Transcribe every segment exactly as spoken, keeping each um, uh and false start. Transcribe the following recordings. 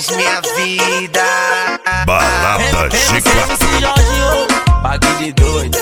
fez minha vida. Balada chiclete. esse Jorge, bagulho de doido.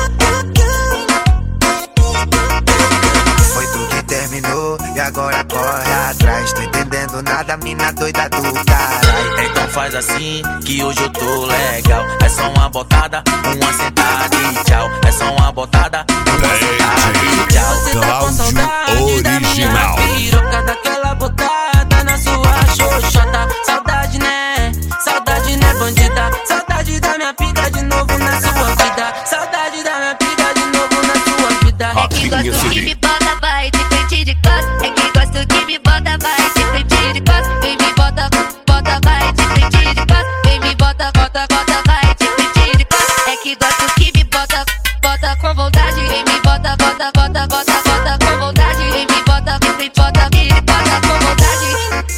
Foi tu que terminou e agora corre atrás. Tô entendendo nada, mina doida do caralho. Então faz assim, que hoje eu tô legal. É só uma botada, uma sentada e tchau. É só uma botada, uma sentada e tchau. Você tá com saudade da minha piroca, daquela botada na sua xoxota. Saudade, né? Saudade, né, bandida? Saudade da minha pica de novo na sua vida. Saudade da minha pica de novo na sua vida. É que gosto que me bota, vai de frente de costas. É que gosto que me bota, vai de frente de costas. Vem me bota, bota, vai de frente de costas. Vem me bota, bota, bota, vai de frente de costas. É que gosto que me bota, bota com vontade. Vem me bota, bota, bota, bota, bota com vontade. Vem me bota, vem me bota, me bota com vontade.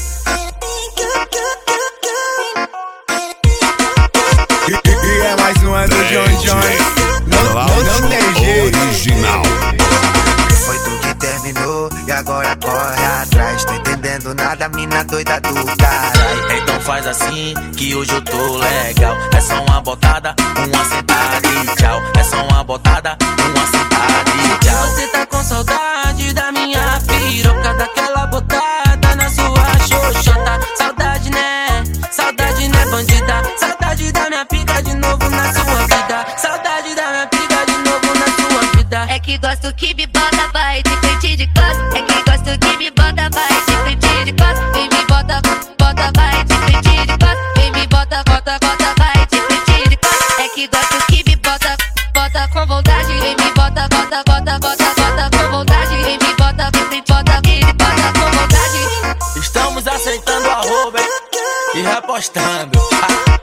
E é mais uma do John John. Não, não, não tem jeito. Original. Foi tu que terminou e agora corre atrás. Tô entendendo nada, mina doida do caralho. Então faz assim, que hoje eu tô legal. É só uma botada, uma sentada e tchau. É só uma botada, uma sentada e tchau. Você tá com saudade da minha piroca, daquela botada na sua xoxota. Saudade, né? Saudade, né, bandida? Saudade da minha pica de novo na sua vida. Saudade da minha pica de novo na sua vida. É que gosto que me bota, vai de frente de costas. É que gosto que me bota, vai de frente de costas. Vem me bota, bota, vai de frente de costas. Vem me bota, bota, bota, vai de frente de costas. É que gosto que me bota, bota com vontade. Vem me bota, bota, bota, bota, bota com vontade. Vem me bota, vem me bota, me bota com vontade. Estamos aceitando arroba, hein? E repostando.